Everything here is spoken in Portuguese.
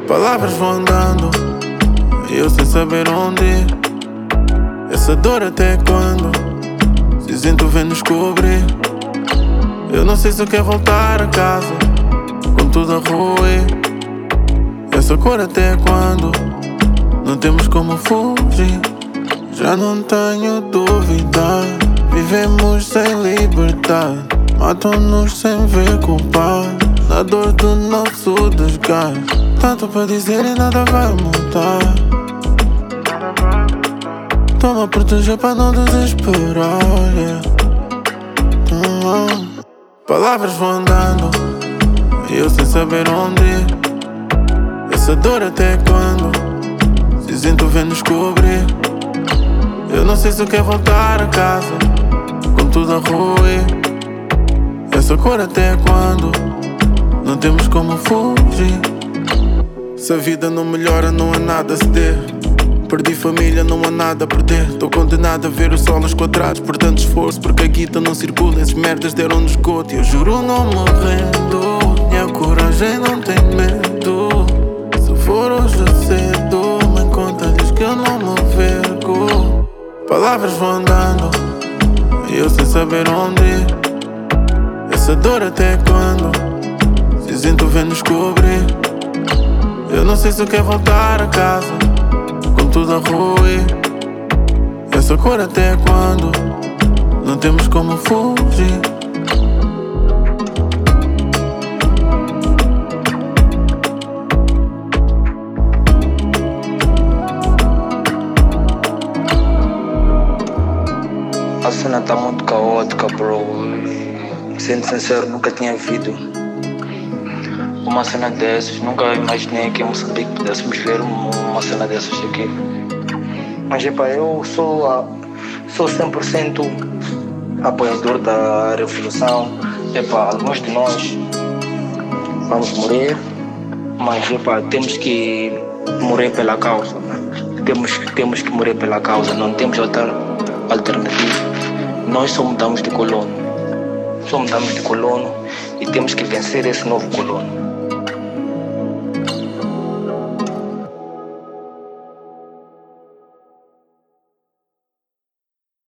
Palavras vão andando e eu sem saber onde ir. Essa dor até quando? Cinzento vem nos cobrir. Eu não sei se eu quero voltar a casa com tudo a ruir. Essa cor até quando? Não temos como fugir. Já não tenho dúvida. Vivemos sem liberdade. Matam-nos sem ver culpado. Na dor do nosso desgaste. Tanto para dizer e nada vai mudar. Toma a proteger para não desesperar, yeah. Palavras vão andando e eu sem saber onde ir. Essa dor até quando? Cinzento vem nos cobrir. Eu não sei se eu quero voltar a casa com tudo a ruir. Essa cor até quando? Não temos como fugir. Se a vida não melhora, não há nada a ceder. Perdi família, não há nada a perder. Tô condenado a ver o sol aos quadrados por tanto esforço, porque a guita não circula. Esses merdas deram-nos goto e eu juro não me rendo. Minha coragem não tem medo. Se for hoje cedo, mãe conta-lhes que eu não me vergo. Palavras vão andando e eu sem saber onde ir. Essa dor até quando? Cinzento vem nos cobrir. Eu não sei se eu quero voltar a casa com tudo a ruir. Essa cor até quando? Não temos como fugir. A cena tá muito caótica, bro. Sendo sincero, nunca tinha visto uma cena dessas. Nunca imaginei que em Moçambique pudéssemos ver uma cena dessas aqui. Mas epa, eu sou 100% apoiador da revolução. Epa, alguns de nós vamos morrer, mas epa, temos que morrer pela causa, né? Temos que morrer pela causa, não temos outra alternativa. Nós só mudamos de colono. E temos que vencer esse novo colono.